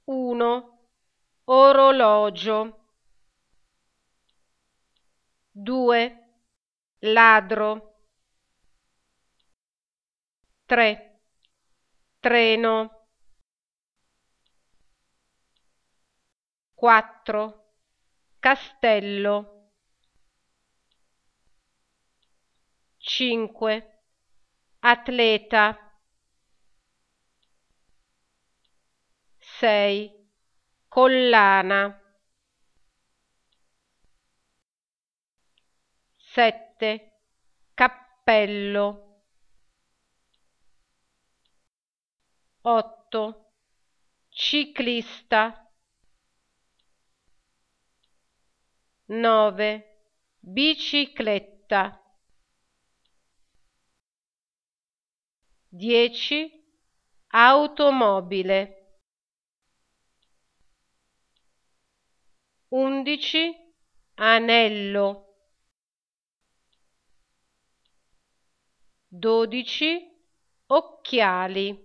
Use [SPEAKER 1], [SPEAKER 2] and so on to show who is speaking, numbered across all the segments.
[SPEAKER 1] 1. Orologio. 2. Ladro. 3. Treno. 4. Castello. 5. Atleta. 6. Collana. 7. Cappello. 8. Ciclista. 9. Bicicletta. 10. Automobile. 11. Anello. 12. Occhiali.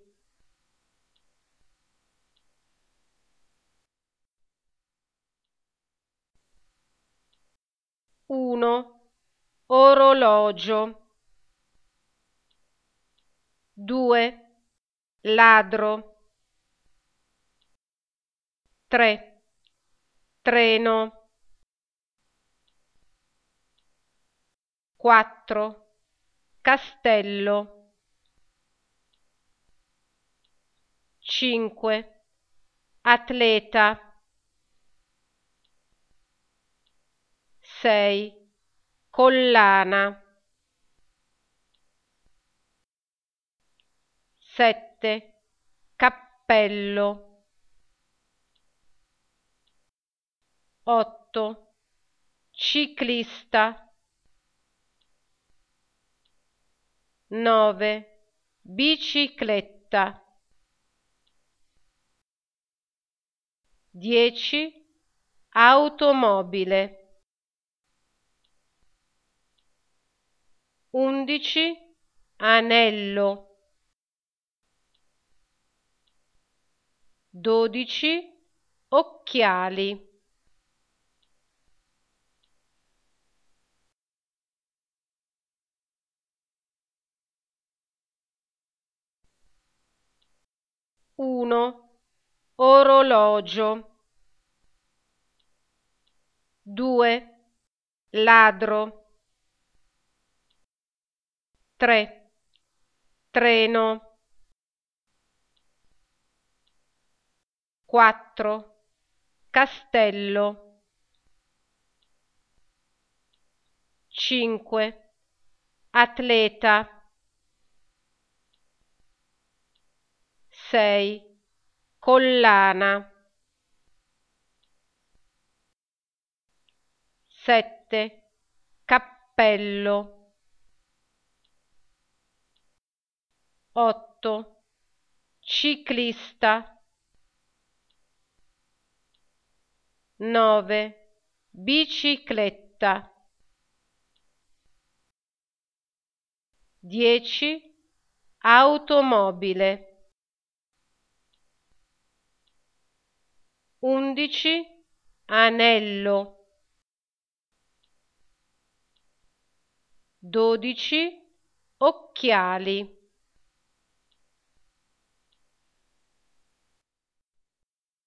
[SPEAKER 1] 1. Orologio. 2. Ladro. 3. Treno. 4. Castello. 5. Atleta. 6. Collana. 7. Cappello. 8. Ciclista. 9. Bicicletta. 10. Automobile. 11. Anello. 12. Occhiali. 1. Orologio. 2. Ladro. 3. Treno. 4. Castello. 5. Atleta. 6. Collana. 7. Cappello. 8. Ciclista. 9. Bicicletta. 10. Automobile. 11. Anello. 12. Occhiali.